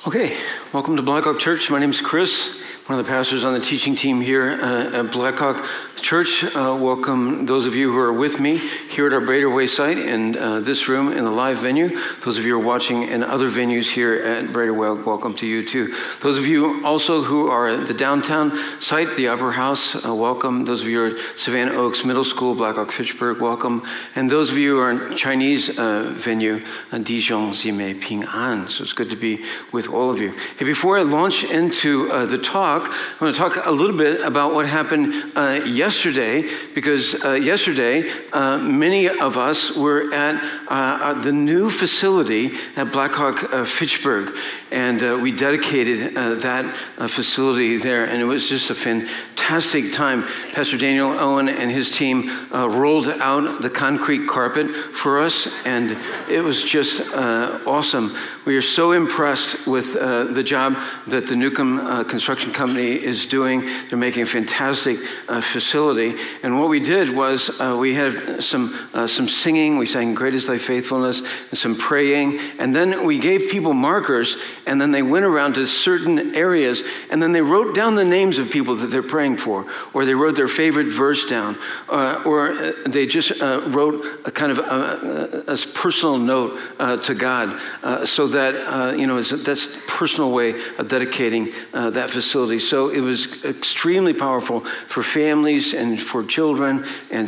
Okay, welcome to Blackhawk Church. My name is Chris, one of the pastors on the teaching team here at Blackhawk Church. Welcome those of you who are with me here at our Brader Way site in this room in the live venue. Those of you who are watching in other venues here at Brader Way, welcome to you too. Those of you also who are at the downtown site, the Upper House, welcome. Those of you who are at Savannah Oaks Middle School, Blackhawk Fitchburg, welcome. And those of you who are in Chinese venue, Dijon Zime Ping An. So it's good to be with all of you. Hey, before I launch into the talk, I'm going to talk a little bit about what happened yesterday, because yesterday many of us were at the new facility at Blackhawk Fitchburg, and we dedicated that facility there, and it was just a fantastic time. Pastor Daniel Owen and his team rolled out the concrete carpet for us, and it was just awesome. We are so impressed with the job that the Newcomb Construction Company is doing. They're making a fantastic facility. And what we did was we had some singing. We sang "Great is Thy Faithfulness" and some praying. And then we gave people markers, and then they went around to certain areas, and then they wrote down the names of people that they're praying for, or they wrote their favorite verse down, or they just wrote a kind of a personal note to God, so that that's a personal way of dedicating that facility. So it was extremely powerful for families and for children, and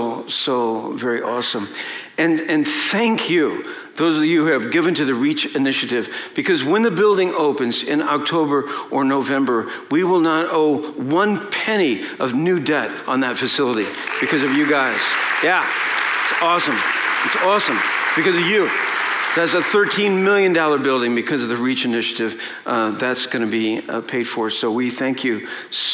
so very awesome. And thank you, those of you who have given to the Reach Initiative, because when the building opens in October or November, we will not owe 1 penny of new debt on that facility because of you guys. Yeah, it's awesome. It's awesome because of you. That's a $13 million building because of the Reach Initiative. That's going to be paid for. So we thank you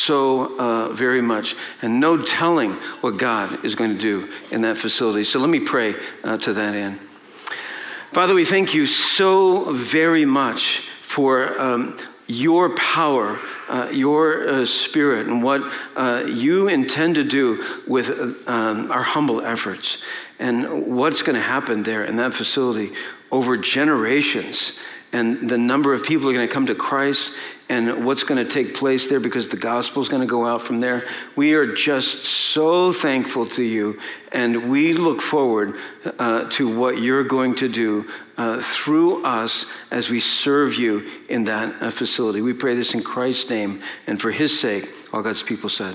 so very much. And no telling what God is going to do in that facility. So let me pray to that end. Father, we thank you so very much for your power, your spirit, and what you intend to do with our humble efforts, and what's going to happen there in that facility over generations, and the number of people are going to come to Christ, and what's going to take place there because the gospel is going to go out from there. We are just so thankful to you, and we look forward to what you're going to do through us as we serve you in that facility. We pray this in Christ's name, and for his sake, all God's people said,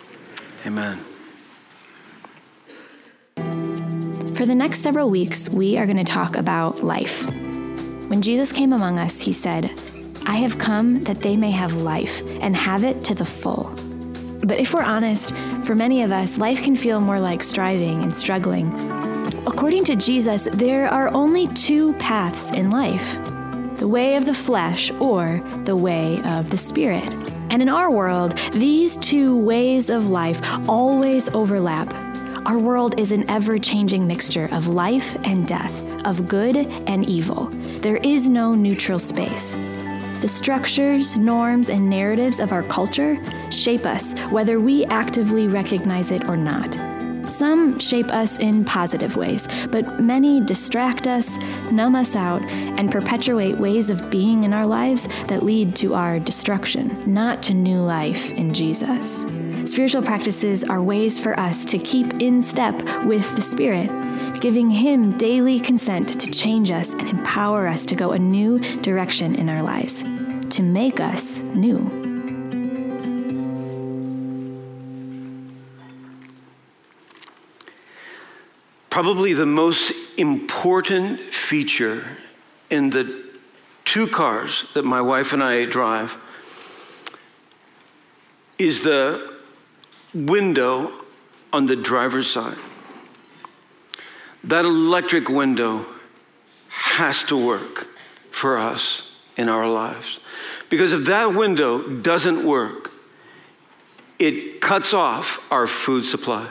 amen. For the next several weeks, we are going to talk about life. When Jesus came among us, he said, "I have come that they may have life and have it to the full." But if we're honest, for many of us, life can feel more like striving and struggling. According to Jesus, there are only two paths in life: the way of the flesh or the way of the Spirit. And in our world, these two ways of life always overlap. Our world is an ever-changing mixture of life and death, of good and evil. There is no neutral space. The structures, norms, and narratives of our culture shape us, whether we actively recognize it or not. Some shape us in positive ways, but many distract us, numb us out, and perpetuate ways of being in our lives that lead to our destruction, not to new life in Jesus. Spiritual practices are ways for us to keep in step with the Spirit, giving Him daily consent to change us and empower us to go a new direction in our lives, to make us new. Probably the most important feature in the two cars that my wife and I drive is the window on the driver's side. That electric window has to work for us in our lives. Because if that window doesn't work, it cuts off our food supply.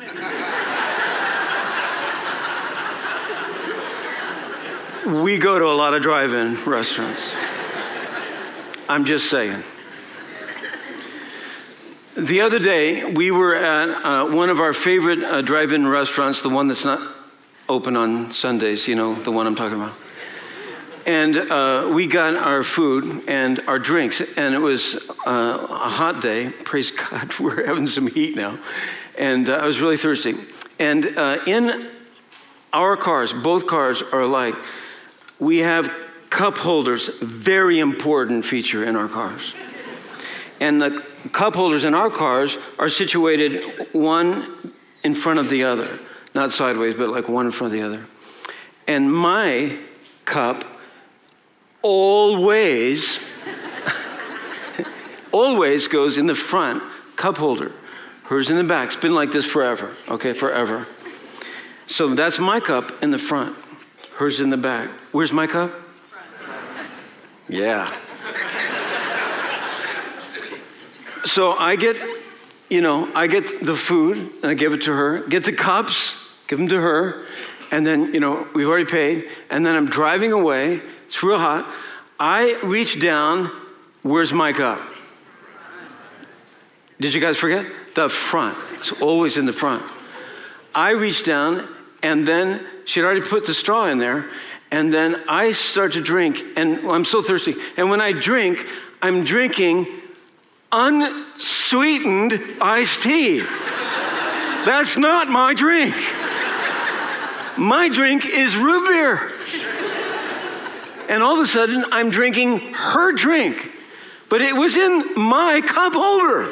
We go to a lot of drive-in restaurants. I'm just saying. The other day, we were at one of our favorite drive-in restaurants, the one that's not open on Sundays, you know, the one I'm talking about. And we got our food and our drinks, and it was a hot day. Praise God, we're having some heat now. And I was really thirsty. And in our cars, both cars are alike, we have cup holders, very important feature in our cars. And the cup holders in our cars are situated one in front of the other. Not sideways, but like one in front of the other. And my cup always goes in the front cup holder. Hers in the back. It's been like this forever. Okay, forever. So that's my cup in the front. Hers in the back. Where's my cup? Yeah. So I get the food and I give it to her. Get the cups, give them to her. And then, we've already paid. And then I'm driving away. It's real hot. I reach down. Where's my cup? Did you guys forget? The front. It's always in the front. I reach down, and then she'd already put the straw in there. And then I start to drink, and I'm so thirsty. And when I drink, I'm drinking unsweetened iced tea. That's not my drink. My drink is root beer. And all of a sudden, I'm drinking her drink. But it was in my cup holder.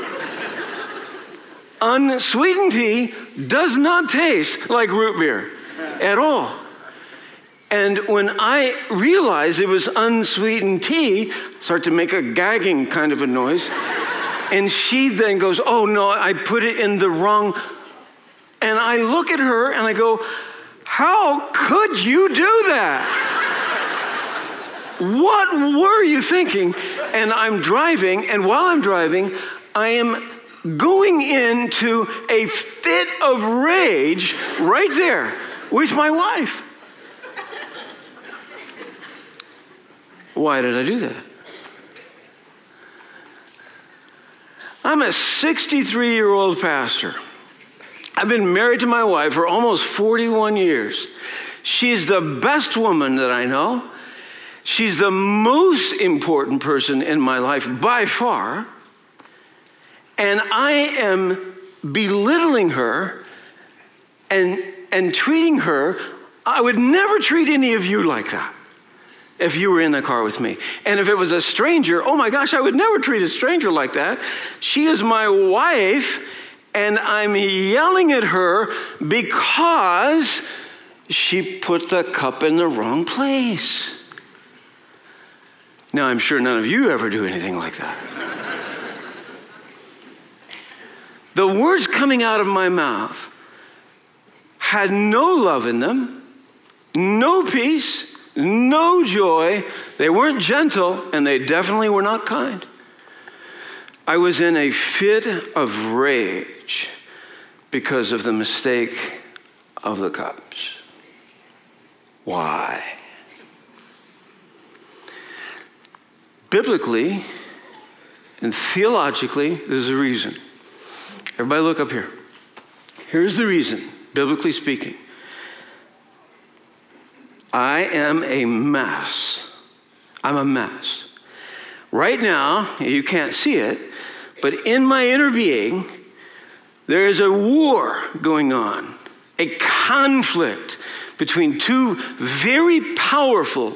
Unsweetened tea does not taste like root beer at all. And when I realized it was unsweetened tea, I start to make a gagging kind of a noise. And she then goes, oh no, I put it in the wrong. And I look at her and I go, how could you do that? What were you thinking? And I'm driving, and while I'm driving, I am going into a fit of rage right there with my wife. Why did I do that? I'm a 63-year-old pastor. I've been married to my wife for almost 41 years. She's the best woman that I know. She's the most important person in my life by far. And I am belittling her and treating her. I would never treat any of you like that if you were in the car with me. And if it was a stranger, oh my gosh, I would never treat a stranger like that. She is my wife, and I'm yelling at her because she put the cup in the wrong place. Now, I'm sure none of you ever do anything like that. The words coming out of my mouth had no love in them, no peace, no joy. They weren't gentle, and they definitely were not kind. I was in a fit of rage because of the mistake of the cups. Why? Biblically and theologically, there's a reason. Everybody look up here. Here's the reason, biblically speaking. I am a mess. I'm a mess. Right now, you can't see it, but in my inner being, there is a war going on, a conflict between two very powerful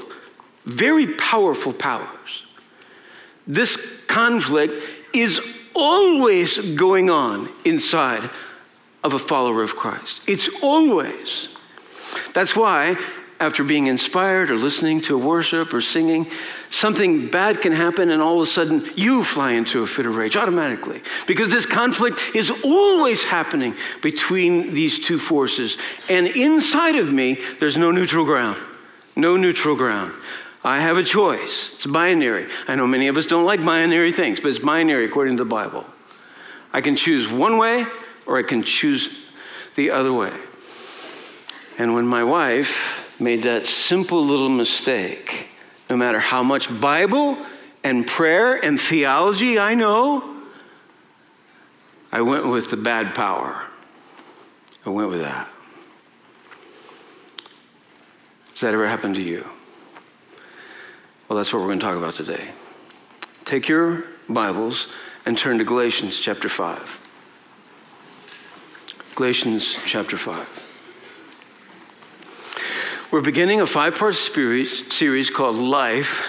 powers. This conflict is always going on inside of a follower of Christ. It's always. That's why, after being inspired or listening to worship or singing, something bad can happen and all of a sudden you fly into a fit of rage automatically. Because this conflict is always happening between these two forces. And inside of me, there's no neutral ground. No neutral ground. I have a choice. It's binary. I know many of us don't like binary things, but it's binary according to the Bible. I can choose one way or I can choose the other way. And when my wife made that simple little mistake, no matter how much Bible and prayer and theology I know, I went with the bad power. I went with that. Has that ever happened to you? Well, that's what we're going to talk about today. Take your Bibles and turn to Galatians chapter 5. Galatians chapter 5. We're beginning a 5-part series called Life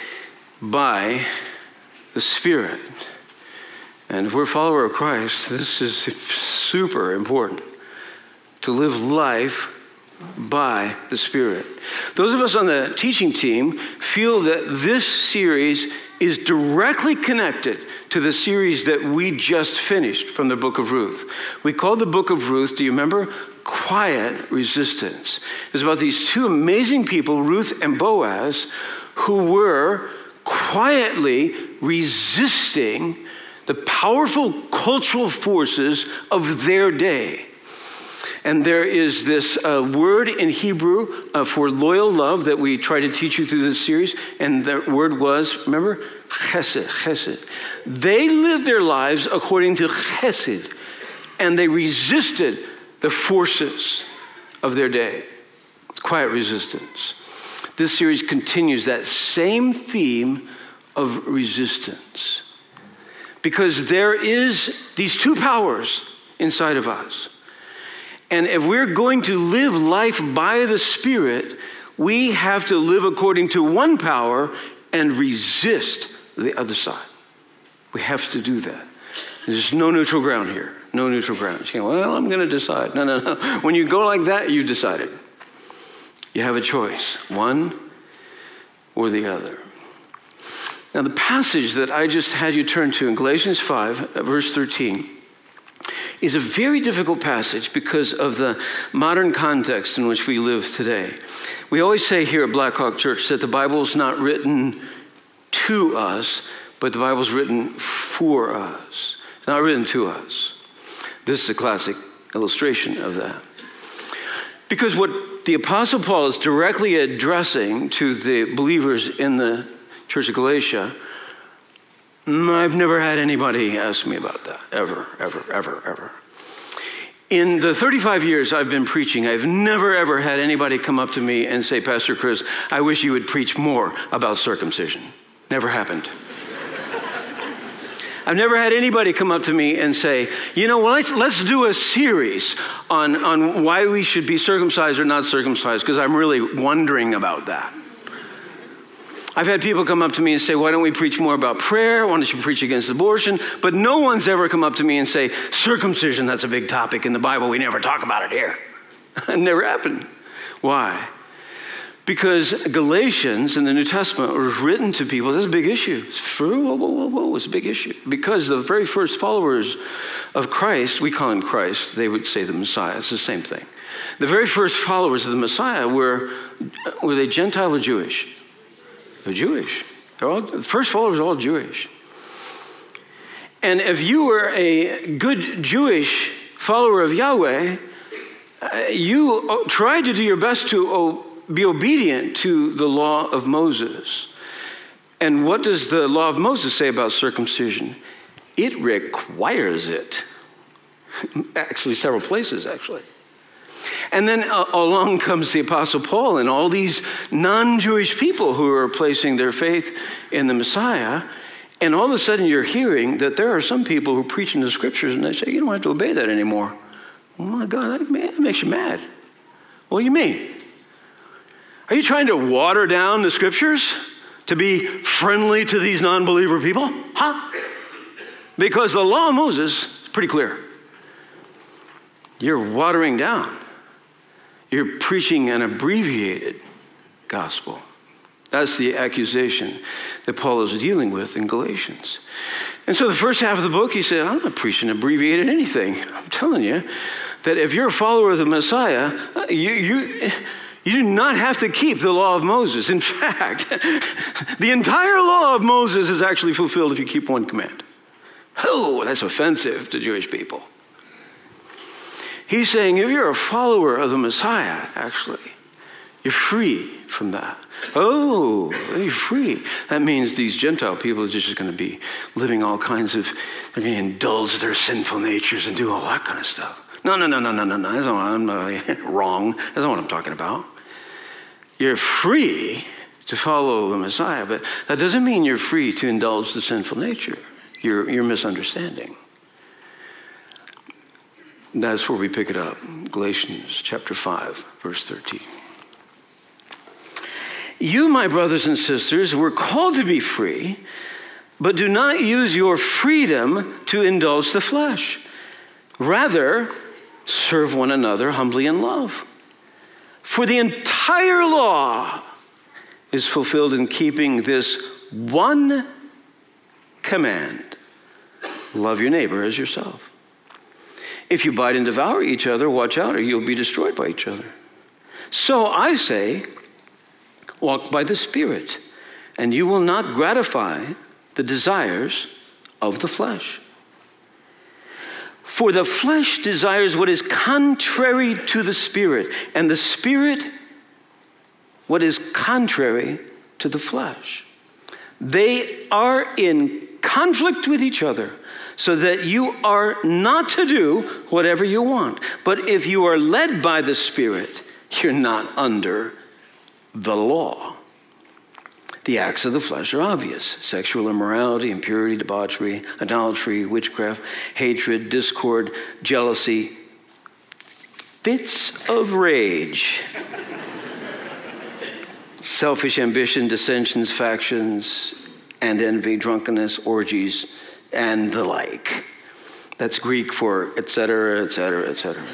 by the Spirit. And if we're a follower of Christ, this is super important, to live life by the Spirit. Those of us on the teaching team feel that this series is directly connected to the series that we just finished from the book of Ruth. We called the book of Ruth, do you remember? Quiet Resistance. It's about these two amazing people, Ruth and Boaz, who were quietly resisting the powerful cultural forces of their day. And there is this word in Hebrew for loyal love that we try to teach you through this series. And the word was, remember? Chesed. They lived their lives according to chesed. And they resisted the forces of their day. It's quiet resistance. This series continues that same theme of resistance. Because there is these two powers inside of us. And if we're going to live life by the Spirit, we have to live according to one power and resist the other side. We have to do that. There's no neutral ground here. No neutral ground. You go, well, I'm going to decide. No. When you go like that, you've decided. You have a choice, one or the other. Now, the passage that I just had you turn to in Galatians 5, verse 13, is a very difficult passage because of the modern context in which we live today. We always say here at Blackhawk Church that the Bible is not written to us, but the Bible is written for us. It's not written to us. This is a classic illustration of that. Because what the Apostle Paul is directly addressing to the believers in the Church of Galatia, I've never had anybody ask me about that, ever. In the 35 years I've been preaching, I've never, ever had anybody come up to me and say, Pastor Chris, I wish you would preach more about circumcision. Never happened. I've never had anybody come up to me and say, let's do a series on why we should be circumcised or not circumcised, because I'm really wondering about that. I've had people come up to me and say, why don't we preach more about prayer? Why don't you preach against abortion? But no one's ever come up to me and say, circumcision, that's a big topic in the Bible. We never talk about it here. It never happened. Why? Because Galatians in the New Testament was written to people. That's a big issue. It's true. It's a big issue. Because the very first followers of Christ, we call him Christ, they would say the Messiah. It's the same thing. The very first followers of the Messiah were they Gentile or Jewish? They're Jewish. The first followers are all Jewish. And if you were a good Jewish follower of Yahweh, you tried to do your best to be obedient to the law of Moses. And what does the law of Moses say about circumcision? It requires it. Actually, several places, actually. And then along comes the Apostle Paul and all these non-Jewish people who are placing their faith in the Messiah. And all of a sudden you're hearing that there are some people who preach in the scriptures and they say, you don't have to obey that anymore. Oh my God, that makes you mad. What do you mean? Are you trying to water down the scriptures to be friendly to these non-believer people? Huh? Because the law of Moses is pretty clear. You're watering down. You're preaching an abbreviated gospel. That's the accusation that Paul is dealing with in Galatians. And so the first half of the book, he said, I'm not preaching abbreviated anything. I'm telling you that if you're a follower of the Messiah, you do not have to keep the law of Moses. In fact, the entire law of Moses is actually fulfilled if you keep one command. Oh, that's offensive to Jewish people. He's saying if you're a follower of the Messiah, actually, you're free from that. Oh, you're free. That means these Gentile people are just going to be living all kinds of, they're going to indulge their sinful natures and do all that kind of stuff. No. That's not what I'm wrong. That's not what I'm talking about. You're free to follow the Messiah. But that doesn't mean you're free to indulge the sinful nature. You're misunderstanding. That's where we pick it up. Galatians chapter 5, verse 13. You, my brothers and sisters, were called to be free, but do not use your freedom to indulge the flesh. Rather, serve one another humbly in love. For the entire law is fulfilled in keeping this one command: love your neighbor as yourself. If you bite and devour each other, watch out, or you'll be destroyed by each other. So I say, walk by the Spirit, and you will not gratify the desires of the flesh. For the flesh desires what is contrary to the Spirit, and the Spirit what is contrary to the flesh. They are in conflict with each other, so that you are not to do whatever you want. But if you are led by the Spirit, you're not under the law. The acts of the flesh are obvious: sexual immorality, impurity, debauchery, idolatry, witchcraft, hatred, discord, jealousy, fits of rage, selfish ambition, dissensions, factions, and envy, drunkenness, orgies, and the like. That's Greek for et cetera, et cetera, et cetera.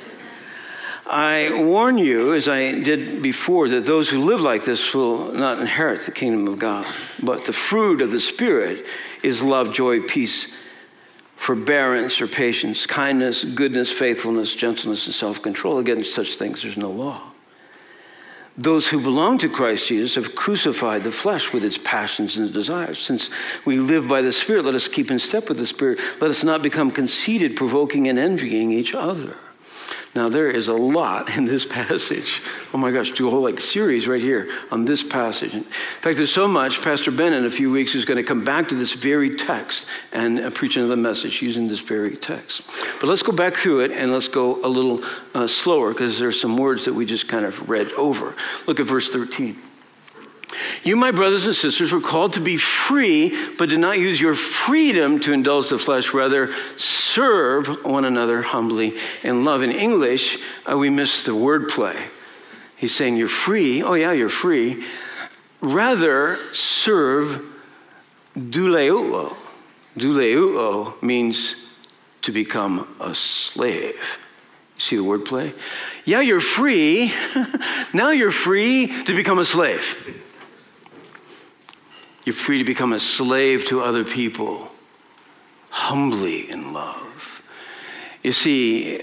I warn you, as I did before, that those who live like this will not inherit the kingdom of God. But the fruit of the Spirit is love, joy, peace, forbearance or patience, kindness, goodness, faithfulness, gentleness, and self-control. Against such things there's no law. Those who belong to Christ Jesus have crucified the flesh with its passions and desires. Since we live by the Spirit, let us keep in step with the Spirit. Let us not become conceited, provoking and envying each other. Now, there is a lot in this passage. Oh my gosh, do a whole series right here on this passage. In fact, there's so much. Pastor Ben in a few weeks is going to come back to this very text and preach another message using this very text. But let's go back through it and let's go a little slower, because there's some words that we just kind of read over. Look at verse 13. You, my brothers and sisters, were called to be free, but do not use your freedom to indulge the flesh. Rather, serve one another humbly in love. In English, we miss the wordplay. He's saying you're free. Oh yeah, you're free. Rather, serve douleuo. Douleuo means to become a slave. You see the wordplay? Yeah, you're free. Now you're free to become a slave. You're free to become a slave to other people, humbly in love. You see,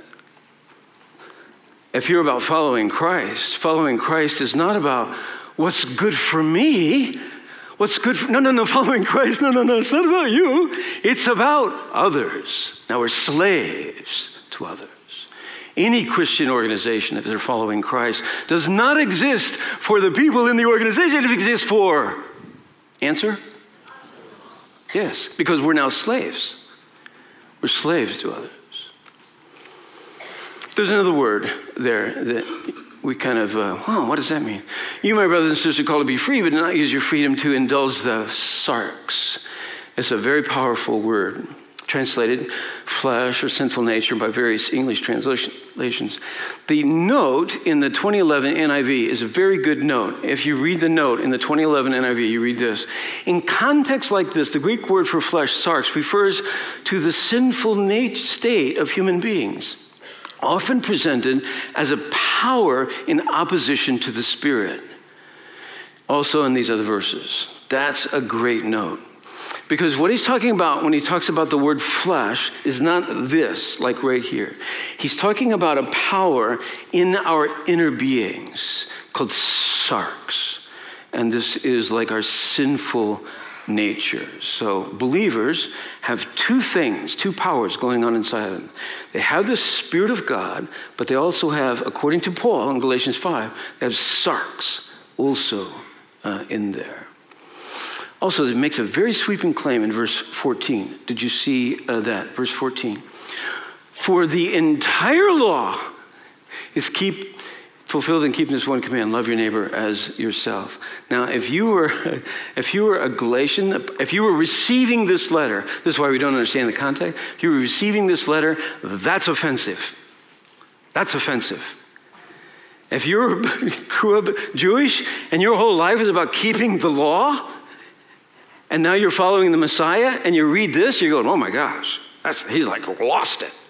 if you're about following Christ is not about what's good for me. What's good for, no, following Christ, no, it's not about you. It's about others. Now we're slaves to others. Any Christian organization, if they're following Christ, does not exist for the people in the organization. It exists for... Answer? Yes, because we're now slaves. We're slaves to others. There's another word there that we kind of, what does that mean? You, my brothers and sisters, are called to be free, but do not use your freedom to indulge the sarx. It's a very powerful word. Translated flesh or sinful nature by various English translations. The note in the 2011 NIV is a very good note. If you read the note in the 2011 NIV, you read this. In context like this, the Greek word for flesh, sarx, refers to the sinful state of human beings, often presented as a power in opposition to the Spirit. Also in these other verses. That's a great note. Because what he's talking about when he talks about the word flesh is not this, like right here. He's talking about a power in our inner beings called sarx. And this is like our sinful nature. So believers have two powers going on inside of them. They have the Spirit of God, but they also have, according to Paul in Galatians 5, they have sarx also in there. Also, it makes a very sweeping claim in verse 14. Did you see that? Verse 14. For the entire law is fulfilled in keeping this one command, love your neighbor as yourself. Now, if you were a Galatian, if you were receiving this letter, this is why we don't understand the context. If you were receiving this letter, that's offensive. That's offensive. If you grew up Jewish and your whole life is about keeping the law, and now you're following the Messiah, and you read this, you're going, oh my gosh, he's like lost it.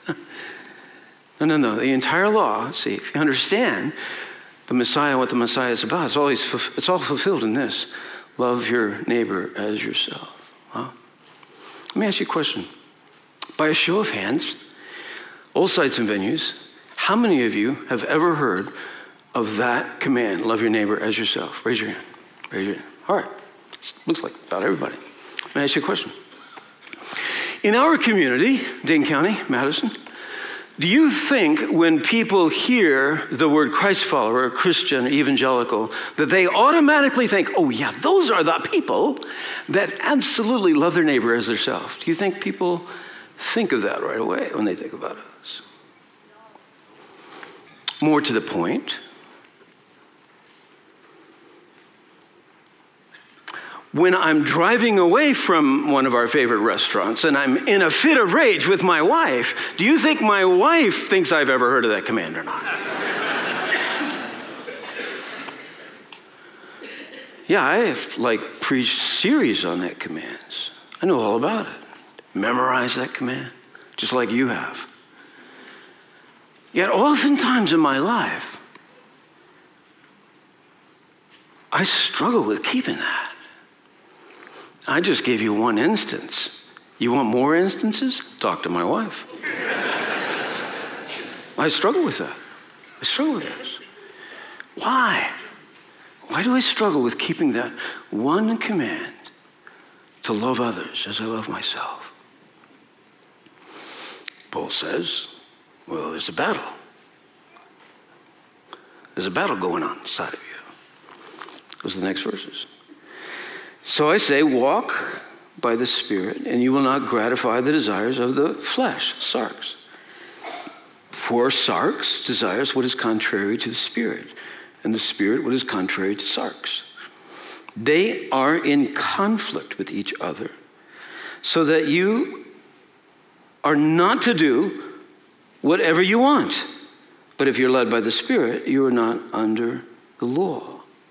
No. The entire law, see, if you understand the Messiah, what the Messiah is about, it's all fulfilled in this. Love your neighbor as yourself. Well, let me ask you a question. By a show of hands, all sites and venues, how many of you have ever heard of that command, love your neighbor as yourself? Raise your hand. Raise your hand. All right. Looks like about everybody. Let me ask you a question. In our community, Dane County, Madison, do you think when people hear the word Christ follower, Christian, evangelical, that they automatically think, oh yeah, those are the people that absolutely love their neighbor as themselves? Do you think people think of that right away when they think about us? More to the point, when I'm driving away from one of our favorite restaurants and I'm in a fit of rage with my wife, do you think my wife thinks I've ever heard of that command or not? Yeah, I have preached series on that commands. I know all about it. Memorized that command, just like you have. Yet oftentimes in my life, I struggle with keeping that. I just gave you one instance. You want more instances? Talk to my wife. I struggle with that. I struggle with this. Why? Why do I struggle with keeping that one command to love others as I love myself? Paul says, well, there's a battle. There's a battle going on inside of you. Those are the next verses. So I say, walk by the Spirit, and you will not gratify the desires of the flesh, sarx. For sarx desires what is contrary to the Spirit, and the Spirit what is contrary to sarx. They are in conflict with each other, so that you are not to do whatever you want. But if you're led by the Spirit, you are not under the law.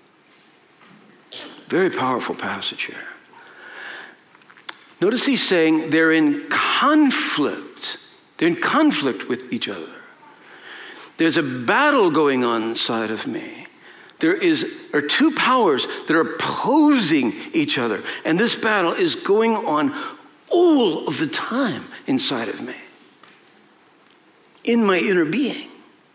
Very powerful passage here. Notice he's saying they're in conflict. They're in conflict with each other. There's a battle going on inside of me. There are two powers that are opposing each other. And this battle is going on all of the time inside of me. In my inner being.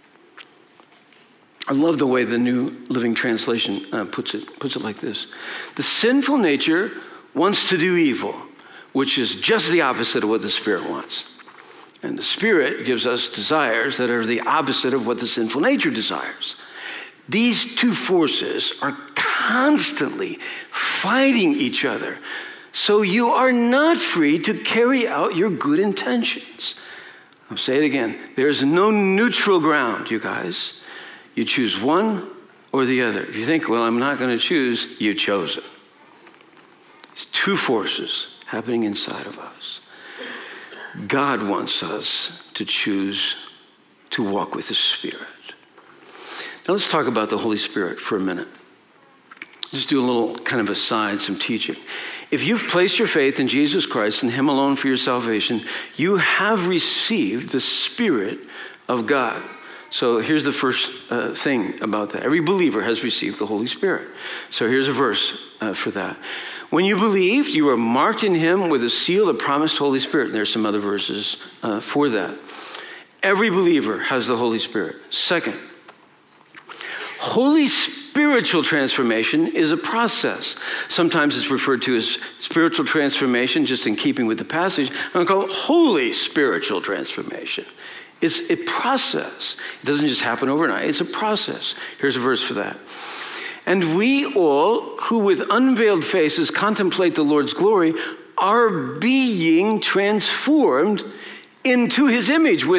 I love the way the New Living Translation puts it like this. The sinful nature wants to do evil, which is just the opposite of what the Spirit wants. And the Spirit gives us desires that are the opposite of what the sinful nature desires. These two forces are constantly fighting each other. So you are not free to carry out your good intentions. I'll say it again. There's no neutral ground, you guys. You choose one or the other. If you think, well, I'm not going to choose, you chose it. It's two forces happening inside of us. God wants us to choose to walk with the Spirit. Now let's talk about the Holy Spirit for a minute. Just do a little kind of aside, some teaching. If you've placed your faith in Jesus Christ and Him alone for your salvation, you have received the Spirit of God. So here's the first thing about that. Every believer has received the Holy Spirit. So here's a verse for that. When you believed, you were marked in Him with a seal, the promised Holy Spirit. And there's some other verses for that. Every believer has the Holy Spirit. Second, Holy spiritual transformation is a process. Sometimes it's referred to as spiritual transformation, just in keeping with the passage. I'm going to call it holy spiritual transformation. It's a process. It doesn't just happen overnight. It's a process. Here's a verse for that. And we all, who with unveiled faces contemplate the Lord's glory, are being transformed into His image with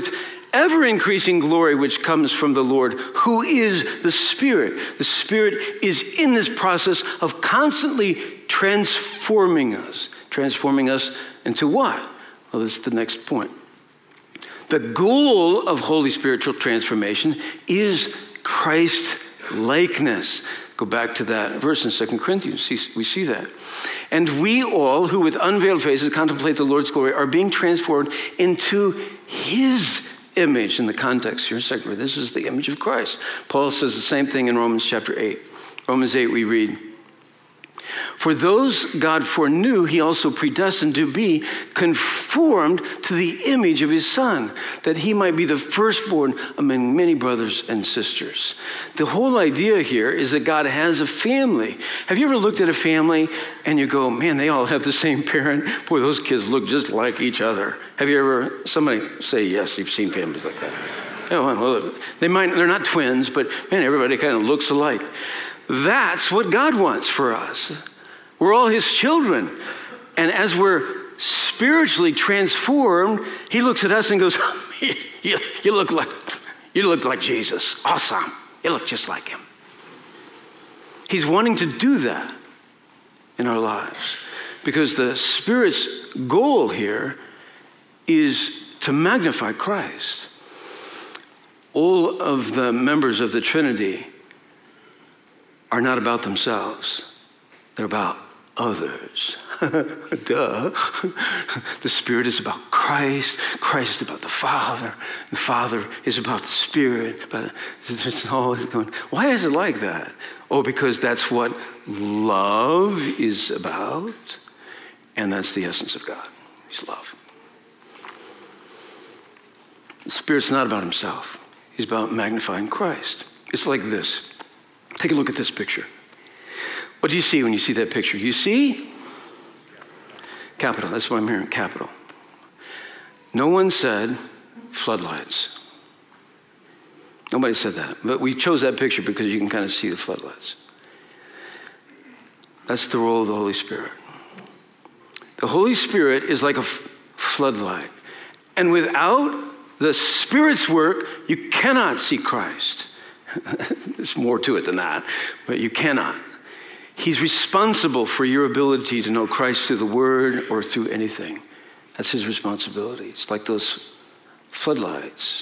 ever-increasing glory which comes from the Lord, who is the Spirit. The Spirit is in this process of constantly transforming us. Transforming us into what? Well, this is the next point. The goal of Holy Spiritual transformation is Christ-likeness. Go back to that verse in 2 Corinthians. We see that. And we all, who with unveiled faces contemplate the Lord's glory, are being transformed into his image. In the context here, this is the image of Christ. Paul says the same thing in Romans chapter 8. Romans 8 we read, for those God foreknew, he also predestined to be conformed to the image of his Son, that he might be the firstborn among many brothers and sisters. The whole idea here is that God has a family. Have you ever looked at a family and you go, man, they all have the same parent? Boy, those kids look just like each other. Have you ever, somebody say yes, you've seen families like that. Oh, well, they're not twins, but man, everybody kind of looks alike. That's what God wants for us. We're all his children. And as we're spiritually transformed, he looks at us and goes, you look like Jesus. Awesome. You look just like him. He's wanting to do that in our lives because the Spirit's goal here is to magnify Christ. All of the members of the Trinity are not about themselves. They're about others. Duh. The Spirit is about Christ. Christ is about the Father. The Father is about the Spirit. But it's always going, why is it like that? Oh, because that's what love is about. And that's the essence of God. He's love. The Spirit's not about himself. He's about magnifying Christ. It's like this. Take a look at this picture. What do you see when you see that picture? You see capital. That's what I'm hearing, capital. No one said floodlights. Nobody said that. But we chose that picture because you can kind of see the floodlights. That's the role of the Holy Spirit. The Holy Spirit is like a floodlight. And without the Spirit's work, you cannot see Christ. There's more to it than that, but you cannot. He's responsible for your ability to know Christ through the Word or through anything. That's his responsibility. It's like those floodlights.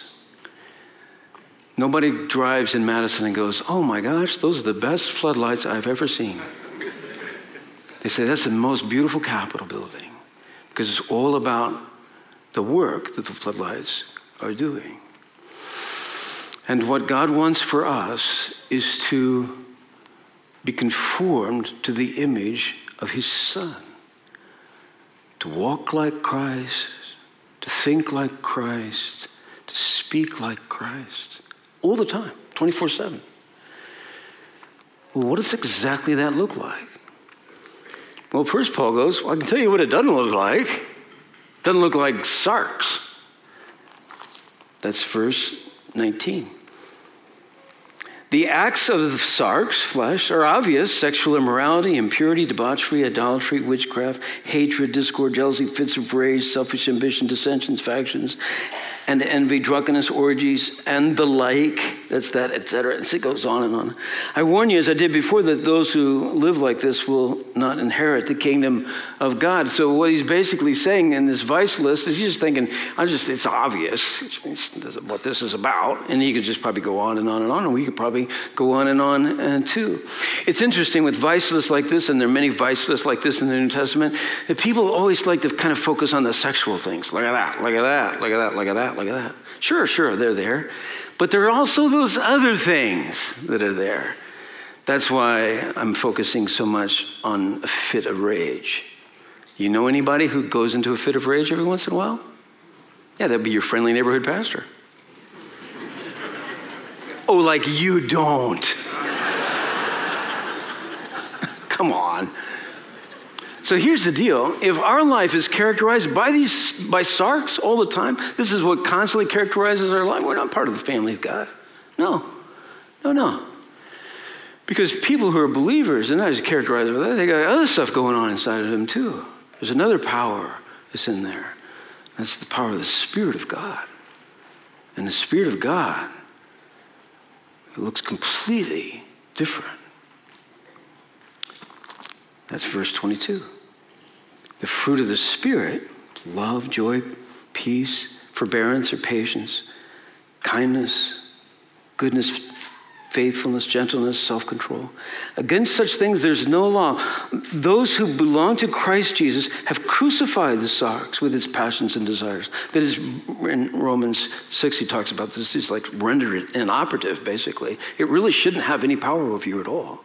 Nobody drives in Madison and goes, oh my gosh, those are the best floodlights I've ever seen. They say that's the most beautiful Capitol building because it's all about the work that the floodlights are doing. And what God wants for us is to be conformed to the image of his Son. To walk like Christ, to think like Christ, to speak like Christ. All the time, 24/7. Well, what does exactly that look like? Well, first Paul goes, well, I can tell you what it doesn't look like. It doesn't look like sarks. That's verse 19. The acts of the sarks, flesh, are obvious: sexual immorality, impurity, debauchery, idolatry, witchcraft, hatred, discord, jealousy, fits of rage, selfish ambition, dissensions, factions, and envy, drunkenness, orgies, and the like. That's that, etc. It goes on and on. I warn you, as I did before, that those who live like this will not inherit the kingdom of God. So what he's basically saying in this vice list is he's just thinking, it's obvious it's what this is about. And he could just probably go on and on and on, and we could probably go on and on too. It's interesting with vice lists like this, and there are many vice lists like this in the New Testament, that people always like to kind of focus on the sexual things. Look at that, look at that, look at that, look at that, look at that. Sure, they're there. But there are also those other things that are there. That's why I'm focusing so much on a fit of rage. You know anybody who goes into a fit of rage every once in a while? Yeah, that'd be your friendly neighborhood pastor. Oh, like you don't. Come on. So here's the deal. If our life is characterized by sarks all the time, this is what constantly characterizes our life, we're not part of the family of God. No. Because people who are believers, they're not just characterized by that, they got other stuff going on inside of them too. There's another power that's in there. That's the power of the Spirit of God. And the Spirit of God, it looks completely different. That's verse 22. The fruit of the Spirit, love, joy, peace, forbearance or patience, kindness, goodness, faithfulness, gentleness, self-control. Against such things there's no law. Those who belong to Christ Jesus have crucified the sarx with its passions and desires. That is, in Romans 6, he talks about this. He's like rendered it inoperative, basically. It really shouldn't have any power over you at all.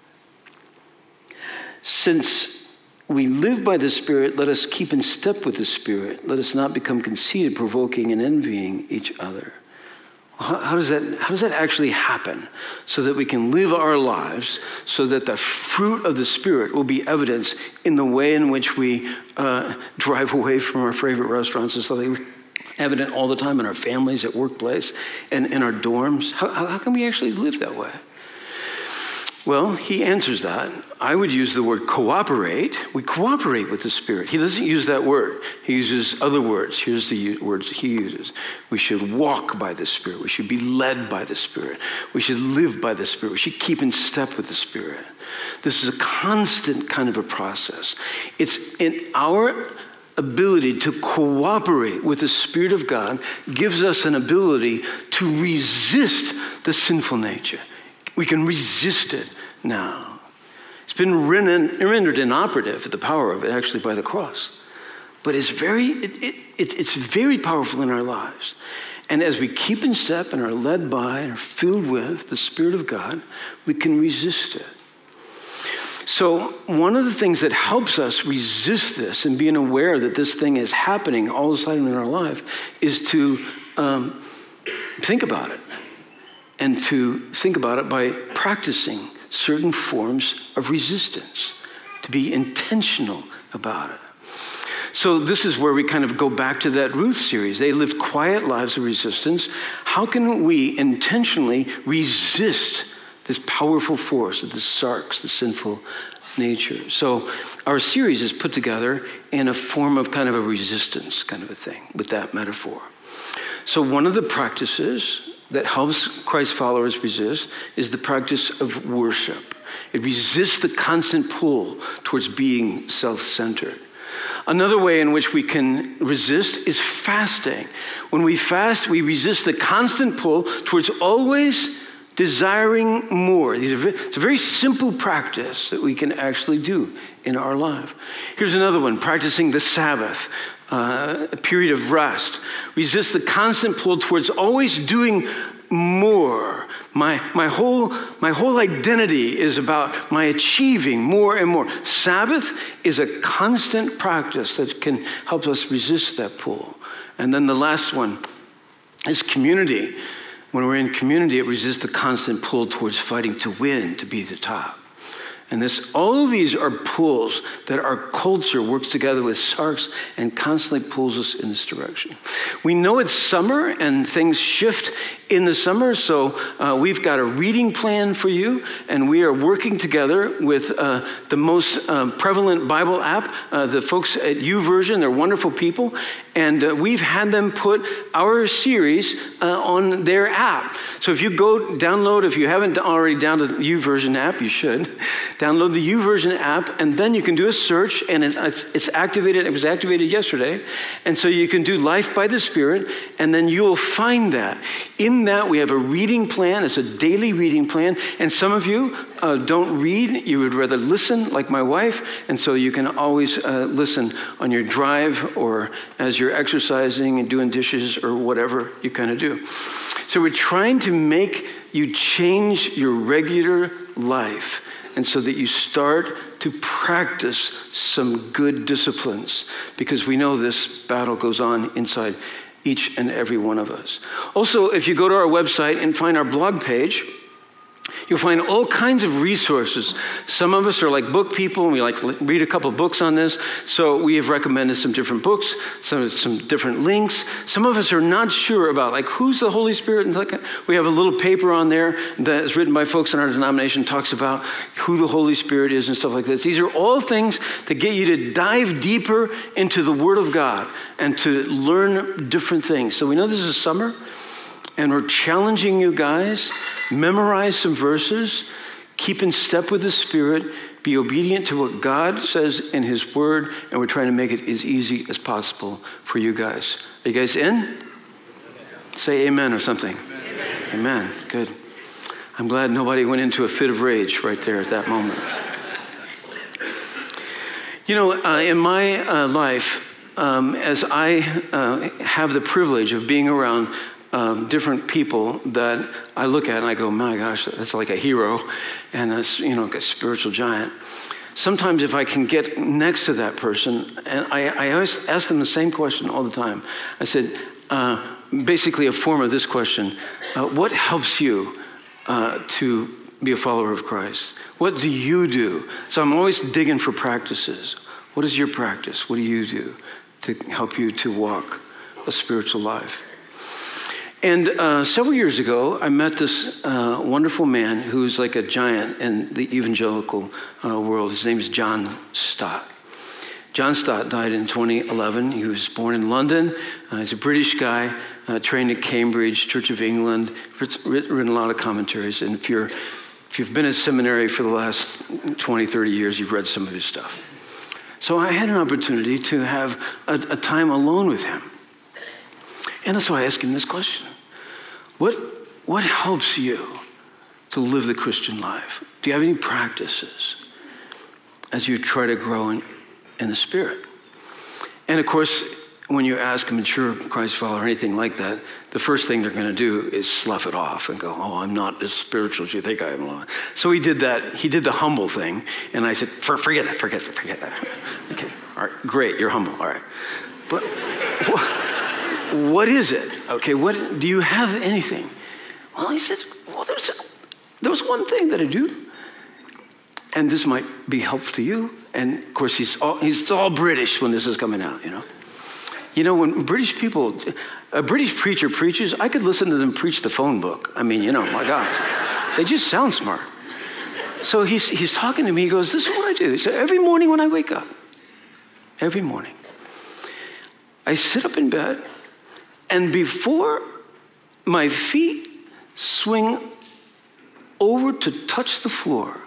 Since we live by the Spirit, let us keep in step with the Spirit. Let us not become conceited, provoking, and envying each other. How does that actually happen? So that we can live our lives so that the fruit of the Spirit will be evidenced in the way in which we drive away from our favorite restaurants and stuff like that. Evident all the time in our families, at workplace, and in our dorms. How can we actually live that way? Well, he answers that. I would use the word cooperate. We cooperate with the Spirit. He doesn't use that word. He uses other words. Here's the words he uses. We should walk by the Spirit. We should be led by the Spirit. We should live by the Spirit. We should keep in step with the Spirit. This is a constant kind of a process. It's in our ability to cooperate with the Spirit of God gives us an ability to resist the sinful nature. We can resist it now. It's been rendered inoperative, the power of it, actually, by the cross. But it's very powerful in our lives. And as we keep in step and are led by and are filled with the Spirit of God, we can resist it. So one of the things that helps us resist this and being aware that this thing is happening all of a sudden in our life is to think about it. And to think about it by practicing certain forms of resistance, to be intentional about it. So this is where we kind of go back to that Ruth series. They lived quiet lives of resistance. How can we intentionally resist this powerful force of the sarx, the sinful nature? So our series is put together in a form of kind of a resistance kind of a thing with that metaphor. So one of the practices that helps Christ followers resist is the practice of worship. It resists the constant pull towards being self-centered. Another way in which we can resist is fasting. When we fast, we resist the constant pull towards always desiring more. It's a very simple practice that we can actually do in our life. Here's another one, practicing the Sabbath. A period of rest. Resist the constant pull towards always doing more. My whole identity is about my achieving more and more. Sabbath is a constant practice that can help us resist that pull. And then the last one is community. When we're in community, it resists the constant pull towards fighting to win, to be the top. And all of these are pulls that our culture works together with sarx and constantly pulls us in this direction. We know it's summer and things shift in the summer, so we've got a reading plan for you, and we are working together with the most prevalent Bible app, the folks at YouVersion. They're wonderful people, and we've had them put our series on their app. So if you if you haven't already downloaded the YouVersion app, you should. Download the YouVersion app, and then you can do a search, and it's activated. It was activated yesterday, and so you can do Life by the Spirit, and then you will find that. In that, we have a reading plan. It's a daily reading plan, and some of you don't read. You would rather listen, like my wife, and so you can always listen on your drive or as you're exercising and doing dishes or whatever you kind of do. So we're trying to make you change your regular life, and so that you start to practice some good disciplines, because we know this battle goes on inside each and every one of us. Also, if you go to our website and find our blog page, you'll find all kinds of resources. Some of us are like book people, and we like to read a couple of books on this. So we have recommended some different books, some different links. Some of us are not sure about, like, who's the Holy Spirit? And we have a little paper on there that is written by folks in our denomination, talks about who the Holy Spirit is and stuff like this. These are all things to get you to dive deeper into the Word of God and to learn different things. So we know this is summer. And we're challenging you guys, memorize some verses, keep in step with the Spirit, be obedient to what God says in his word, and we're trying to make it as easy as possible for you guys. Are you guys in? Say amen or something. Amen. Good. I'm glad nobody went into a fit of rage right there at that moment. You know, in my life, as I have the privilege of being around different people that I look at and I go, my gosh, that's like a hero and that's, a spiritual giant. Sometimes if I can get next to that person, and I always ask them the same question all the time. I said, basically a form of this question, what helps you to be a follower of Christ? What do you do? So I'm always digging for practices. What is your practice? What do you do to help you to walk a spiritual life? And several years ago, I met this wonderful man who's like a giant in the evangelical world. His name is John Stott. John Stott died in 2011. He was born in London. He's a British guy, trained at Cambridge, Church of England, written a lot of commentaries. And if you've been at seminary for the last 20, 30 years, you've read some of his stuff. So I had an opportunity to have a time alone with him. And so I asked him this question. What helps you to live the Christian life? Do you have any practices as you try to grow in the Spirit? And of course, when you ask a mature Christ follower or anything like that, the first thing they're going to do is slough it off and go, oh, I'm not as spiritual as you think I am. So he did that. He did the humble thing. And I said, forget that. Okay, all right, great, you're humble, all right. But what is it? Okay, what do you have anything? Well, he said, well, there's one thing that I do. And this might be helpful to you. And of course, he's all British when this is coming out, when British people, a British preacher preaches, I could listen to them preach the phone book. I mean, my God, they just sound smart. So he's talking to me. He goes, this is what I do. He said, every morning when I wake up, every morning, I sit up in bed, and before my feet swing over to touch the floor,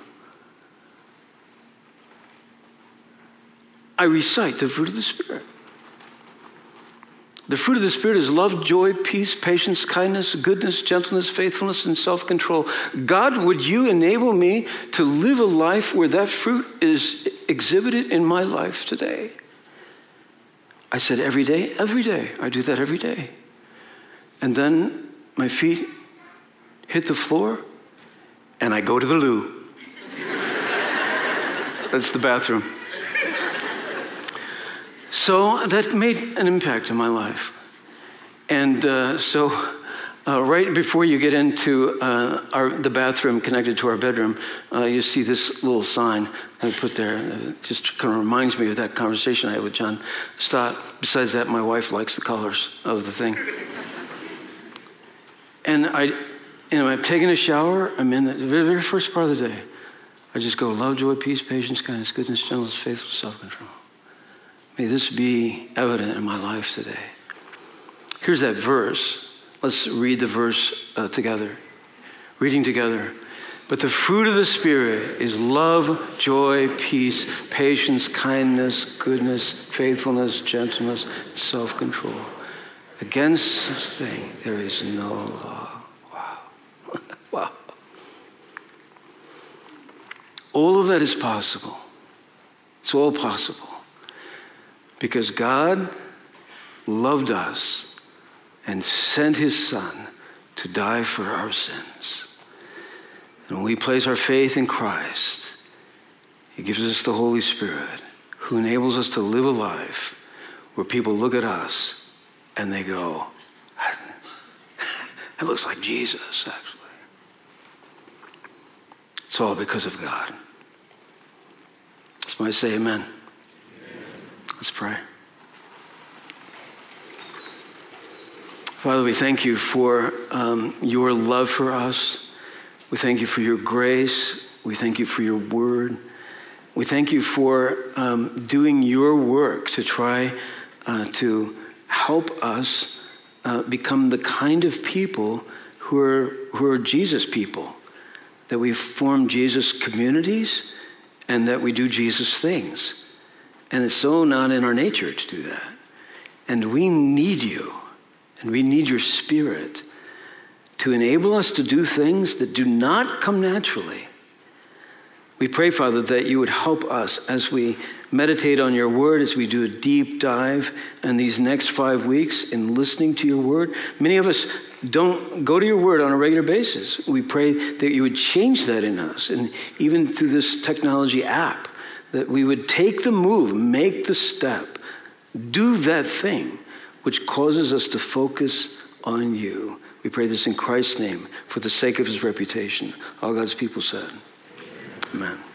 I recite the fruit of the Spirit. The fruit of the Spirit is love, joy, peace, patience, kindness, goodness, gentleness, faithfulness, and self-control. God, would you enable me to live a life where that fruit is exhibited in my life today? I said, every day. I do that every day. And then my feet hit the floor, and I go to the loo. That's the bathroom. So that made an impact in my life. And right before you get into the bathroom connected to our bedroom, you see this little sign I put there. It just kind of reminds me of that conversation I had with John Stott. Besides that, my wife likes the colors of the thing. And I'm taking a shower. I'm in the very first part of the day. I just go, love, joy, peace, patience, kindness, goodness, gentleness, faithfulness, self-control. May this be evident in my life today. Here's that verse. Let's read the verse together. Reading together. But the fruit of the Spirit is love, joy, peace, patience, kindness, goodness, faithfulness, gentleness, self-control. Against such thing there is no law. Wow. Wow. All of that is possible. It's all possible. Because God loved us and sent his Son to die for our sins. And when we place our faith in Christ, he gives us the Holy Spirit who enables us to live a life where people look at us and they go, that looks like Jesus, actually. It's all because of God. Somebody say amen. Let's pray. Father, we thank you for your love for us. We thank you for your grace. We thank you for your word. We thank you for doing your work to try to help us become the kind of people who are Jesus people, that we form Jesus communities and that we do Jesus things. And it's so not in our nature to do that. And we need you, and we need your Spirit to enable us to do things that do not come naturally. We pray, Father, that you would help us as we meditate on your word, as we do a deep dive in these next 5 weeks in listening to your word. Many of us don't go to your word on a regular basis. We pray that you would change that in us, and even through this technology app, that we would take the move, make the step, do that thing which causes us to focus on you. We pray this in Christ's name for the sake of his reputation. All God's people said, amen.